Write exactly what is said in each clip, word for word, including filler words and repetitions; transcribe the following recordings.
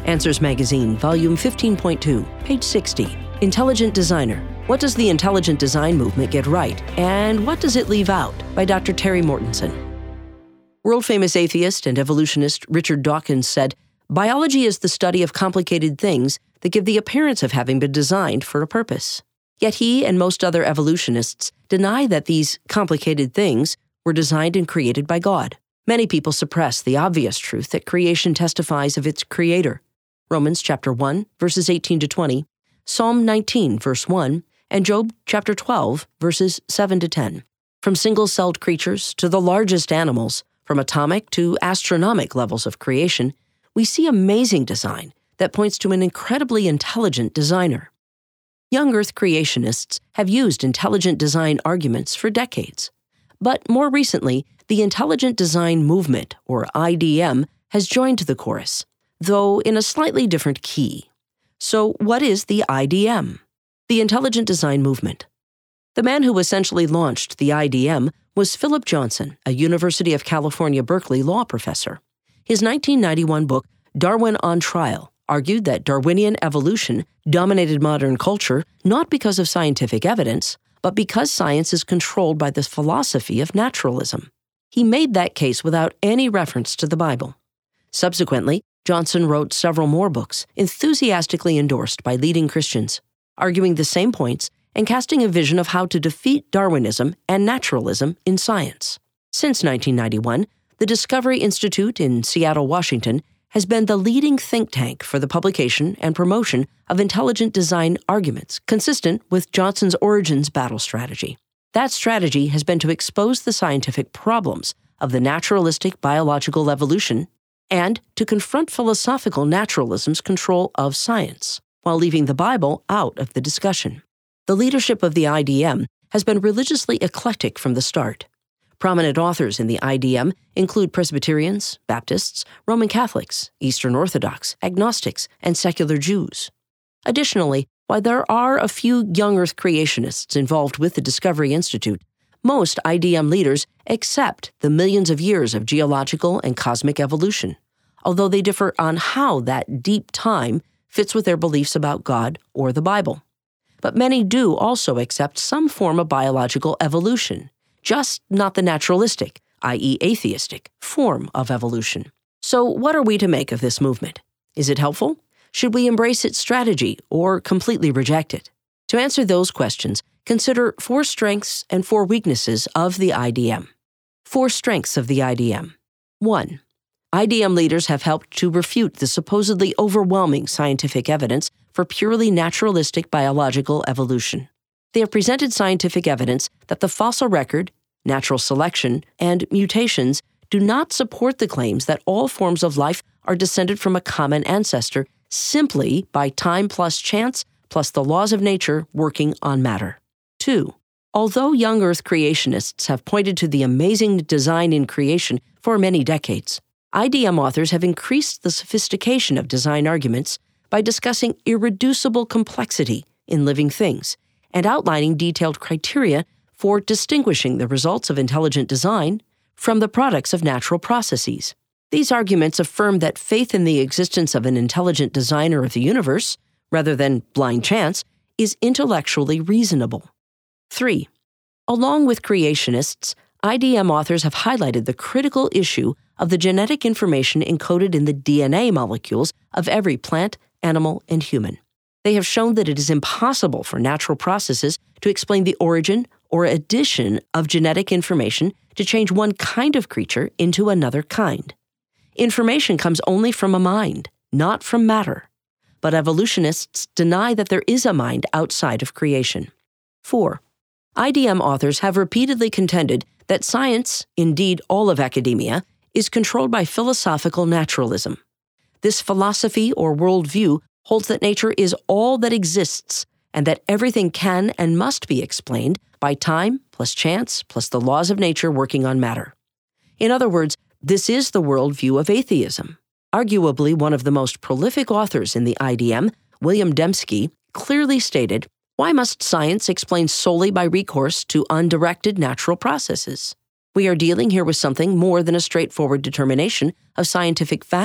Answers Magazine, Volume fifteen point two, page sixty. Intelligent Designer. What does the intelligent design movement get right, and what does it leave out? By Doctor Terry Mortensen. World-famous atheist and evolutionist Richard Dawkins said, "Biology is the study of complicated things that give the appearance of having been designed for a purpose." Yet he and most other evolutionists deny that these complicated things were designed and created by God. Many people suppress the obvious truth that creation testifies of its creator. Romans chapter one, verses eighteen to twenty, Psalm nineteen, verse one, and Job chapter twelve, verses seven to ten. From single-celled creatures to the largest animals, from atomic to astronomic levels of creation, we see amazing design that points to an incredibly intelligent designer. Young Earth creationists have used intelligent design arguments for decades. But more recently, the intelligent design movement, or I D M, has joined the chorus, though in a slightly different key. So what is the I D M? The intelligent design movement. The man who essentially launched the I D M was Philip Johnson, a University of California, Berkeley law professor. His nineteen ninety-one book, Darwin on Trial, argued that Darwinian evolution dominated modern culture not because of scientific evidence, but because science is controlled by the philosophy of naturalism. He made that case without any reference to the Bible. Subsequently, Johnson wrote several more books, enthusiastically endorsed by leading Christians, arguing the same points and casting a vision of how to defeat Darwinism and naturalism in science. Since nineteen ninety-one, the Discovery Institute in Seattle, Washington, has been the leading think tank for the publication and promotion of intelligent design arguments consistent with Johnson's origins battle strategy. That strategy has been to expose the scientific problems of the naturalistic biological evolution and to confront philosophical naturalism's control of science, while leaving the Bible out of the discussion. The leadership of the I D M has been religiously eclectic from the start. Prominent authors in the I D M include Presbyterians, Baptists, Roman Catholics, Eastern Orthodox, agnostics, and secular Jews. Additionally, while there are a few young Earth creationists involved with the Discovery Institute, most I D M leaders accept the millions of years of geological and cosmic evolution, although they differ on how that deep time fits with their beliefs about God or the Bible. But many do also accept some form of biological evolution, just not the naturalistic, that is atheistic, form of evolution. So what are we to make of this movement? Is it helpful? Should we embrace its strategy or completely reject it? To answer those questions, consider four strengths and four weaknesses of the I D M. Four strengths of the I D M. One, I D M leaders have helped to refute the supposedly overwhelming scientific evidence for purely naturalistic biological evolution. They have presented scientific evidence that the fossil record, natural selection, and mutations do not support the claims that all forms of life are descended from a common ancestor simply by time plus chance plus the laws of nature working on matter. Two, although young Earth creationists have pointed to the amazing design in creation for many decades, I D M authors have increased the sophistication of design arguments by discussing irreducible complexity in living things and outlining detailed criteria for distinguishing the results of intelligent design from the products of natural processes. These arguments affirm that faith in the existence of an intelligent designer of the universe, rather than blind chance, is intellectually reasonable. Three, along with creationists, I D M authors have highlighted the critical issue of the genetic information encoded in the D N A molecules of every plant, animal, and human. They have shown that it is impossible for natural processes to explain the origin or addition of genetic information to change one kind of creature into another kind. Information comes only from a mind, not from matter. But evolutionists deny that there is a mind outside of creation. Four, I D M authors have repeatedly contended that science, indeed all of academia, is controlled by philosophical naturalism. This philosophy or worldview holds that nature is all that exists and that everything can and must be explained by time plus chance plus the laws of nature working on matter. In other words, this is the worldview of atheism. Arguably one of the most prolific authors in the I D M, William Dembski, clearly stated, "Why must science explain solely by recourse to undirected natural processes? We are dealing here with something more than a straightforward determination of scientific facts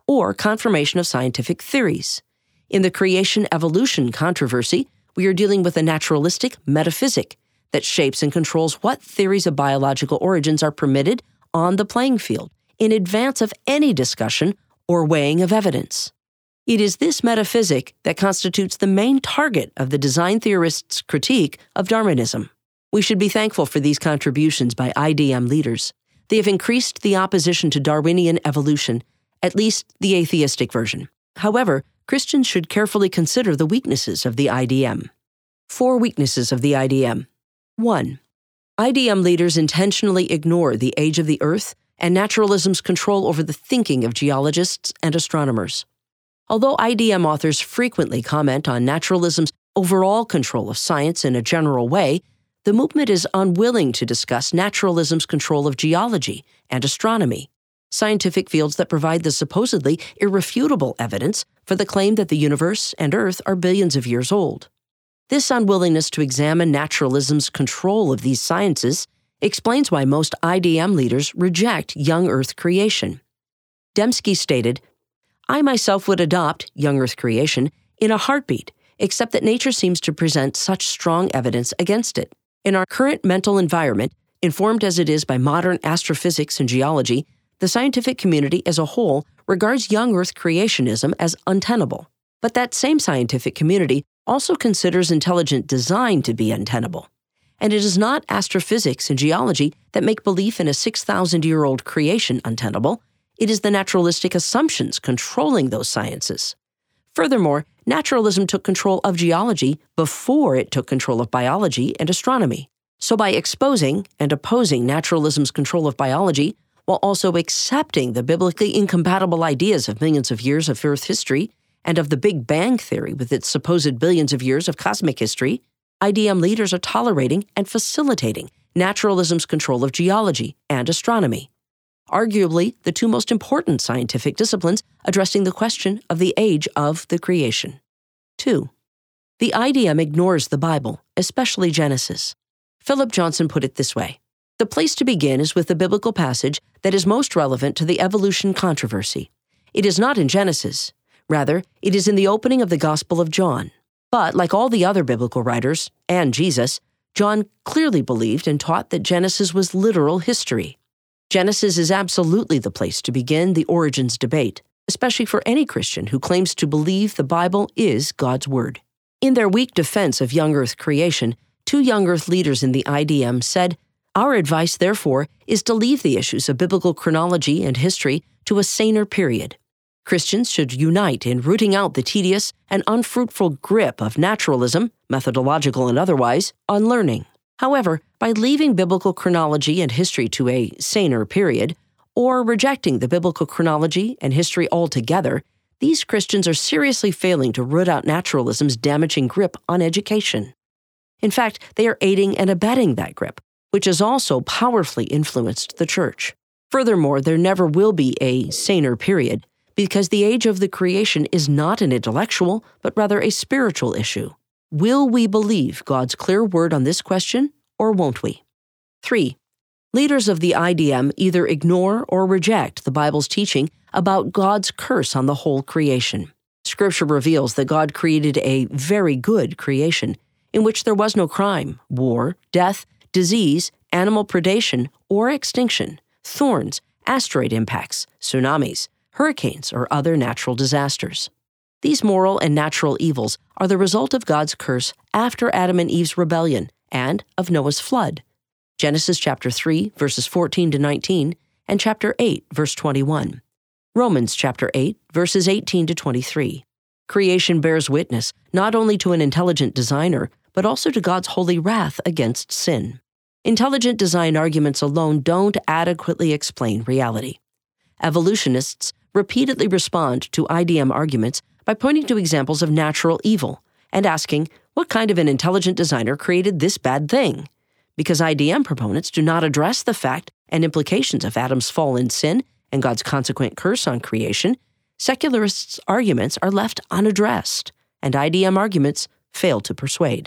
or confirmation of scientific theories. In the creation-evolution controversy, we are dealing with a naturalistic metaphysic that shapes and controls what theories of biological origins are permitted on the playing field in advance of any discussion or weighing of evidence. It is this metaphysic that constitutes the main target of the design theorists' critique of Darwinism. We should be thankful for these contributions by I D M leaders. They have increased the opposition to Darwinian evolution, at least the atheistic version. However, Christians should carefully consider the weaknesses of the I D M. Four weaknesses of the I D M. One, I D M leaders intentionally ignore the age of the Earth and naturalism's control over the thinking of geologists and astronomers. Although I D M authors frequently comment on naturalism's overall control of science in a general way, the movement is unwilling to discuss naturalism's control of geology and astronomy, scientific fields that provide the supposedly irrefutable evidence for the claim that the universe and Earth are billions of years old. This unwillingness to examine naturalism's control of these sciences explains why most I D M leaders reject young Earth creation. Dembski stated, "I myself would adopt young Earth creation in a heartbeat, except that nature seems to present such strong evidence against it. In our current mental environment, informed as it is by modern astrophysics and geology, the scientific community as a whole regards young Earth creationism as untenable. But that same scientific community also considers intelligent design to be untenable. And it is not astrophysics and geology that make belief in a six thousand year old creation untenable. It is the naturalistic assumptions controlling those sciences. Furthermore, naturalism took control of geology before it took control of biology and astronomy. So by exposing and opposing naturalism's control of biology, while also accepting the biblically incompatible ideas of millions of years of Earth history and of the Big Bang Theory with its supposed billions of years of cosmic history, I D M leaders are tolerating and facilitating naturalism's control of geology and astronomy, arguably the two most important scientific disciplines addressing the question of the age of the creation. Two, the I D M ignores the Bible, especially Genesis. Philip Johnson put it this way: "The place to begin is with the biblical passage that is most relevant to the evolution controversy. It is not in Genesis. Rather, it is in the opening of the Gospel of John. But like all the other biblical writers, and Jesus, John clearly believed and taught that Genesis was literal history. Genesis is absolutely the place to begin the origins debate, especially for any Christian who claims to believe the Bible is God's Word." In their weak defense of young Earth creation, two young Earth leaders in the I D M said, "Our advice, therefore, is to leave the issues of biblical chronology and history to a saner period. Christians should unite in rooting out the tedious and unfruitful grip of naturalism, methodological and otherwise, on learning. However, by leaving biblical chronology and history to a saner period, or rejecting the biblical chronology and history altogether, these Christians are seriously failing to root out naturalism's damaging grip on education. In fact, they are aiding and abetting that grip, which has also powerfully influenced the church. Furthermore, there never will be a saner period, because the age of the creation is not an intellectual, but rather a spiritual issue. Will we believe God's clear word on this question, or won't we? Three, leaders of the I D M either ignore or reject the Bible's teaching about God's curse on the whole creation. Scripture reveals that God created a very good creation, in which there was no crime, war, death, disease, animal predation, or extinction, thorns, asteroid impacts, tsunamis, hurricanes, or other natural disasters. These moral and natural evils are the result of God's curse after Adam and Eve's rebellion and of Noah's flood. Genesis chapter three, verses fourteen to nineteen, and chapter eight, verse twenty-one. Romans chapter eight, verses eighteen to twenty-three. Creation bears witness not only to an intelligent designer, but also to God's holy wrath against sin. Intelligent design arguments alone don't adequately explain reality. Evolutionists repeatedly respond to I D M arguments by pointing to examples of natural evil and asking, what kind of an intelligent designer created this bad thing? Because I D M proponents do not address the fact and implications of Adam's fall in sin and God's consequent curse on creation, secularists' arguments are left unaddressed, and I D M arguments fail to persuade.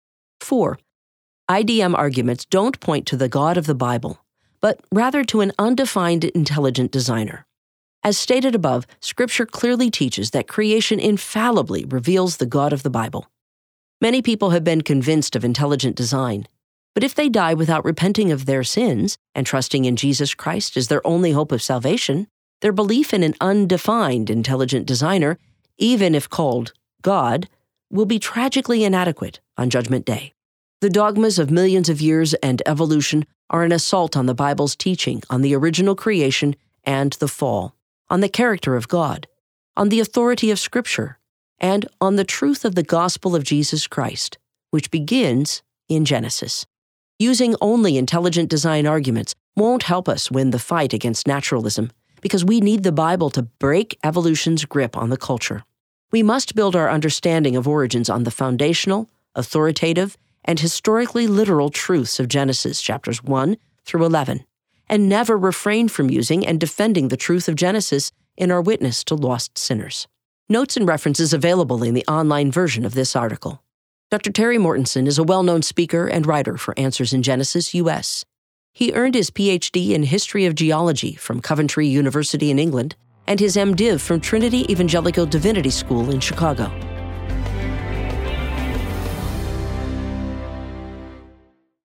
Four, I D M arguments don't point to the God of the Bible, but rather to an undefined intelligent designer. As stated above, Scripture clearly teaches that creation infallibly reveals the God of the Bible. Many people have been convinced of intelligent design, but if they die without repenting of their sins and trusting in Jesus Christ as their only hope of salvation, their belief in an undefined intelligent designer, even if called God, will be tragically inadequate on Judgment Day. The dogmas of millions of years and evolution are an assault on the Bible's teaching on the original creation and the fall, on the character of God, on the authority of Scripture, and on the truth of the gospel of Jesus Christ, which begins in Genesis. Using only intelligent design arguments won't help us win the fight against naturalism, because we need the Bible to break evolution's grip on the culture. We must build our understanding of origins on the foundational, authoritative, and historically literal truths of Genesis chapters one through eleven, and never refrain from using and defending the truth of Genesis in our witness to lost sinners. Notes and references available in the online version of this article. Doctor Terry Mortensen is a well-known speaker and writer for Answers in Genesis U S. He earned his P H D in History of Geology from Coventry University in England and his M Div from Trinity Evangelical Divinity School in Chicago.